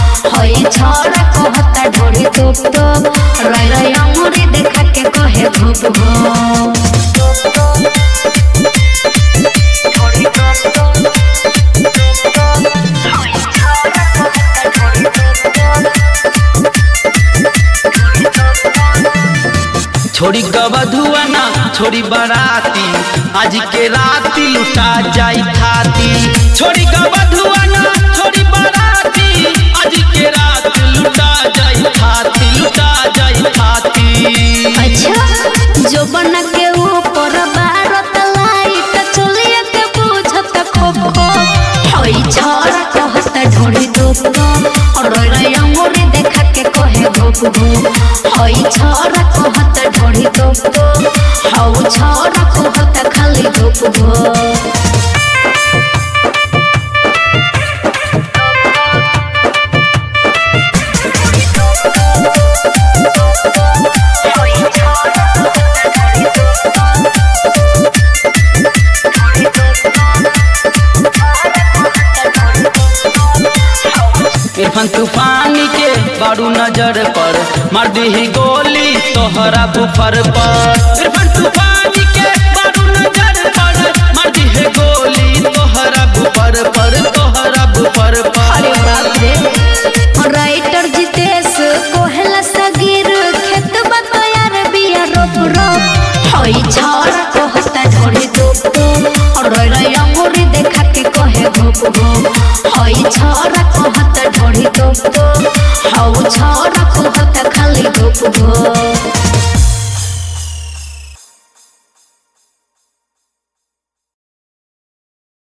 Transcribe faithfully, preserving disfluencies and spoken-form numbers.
होई छोरा कहता ढोड़ी तोप तोप रई रई अंगूरी देखा के कहे घोप घोप। छोड़ी गवधुआ ना छोड़ी बराती आज के राती लुटा जाई खाती। छोड़ी गवधुआ ना छोड़ी बराती आज के रात लुटा जाई खाती लुटा जाई खाती। अच्छा जो बना के ऊपर बारत लाइट चलिए के बुझत खोप खोप होई छोरा कहता ढोड़ी तोप तोप और रई रई अंगूरी देखा के कहे घोप घोप। होई छोरा कहता ढोड़ी तोप तोप हौ छोरा कहता खाली घोप घोप। इरफान तूफानी के बारू नजर पर मार दी गोली तोहरा बुफर पर। इरफान तूफानी के बारू नजर पर मार दी गोली तोहरा बुफर पर।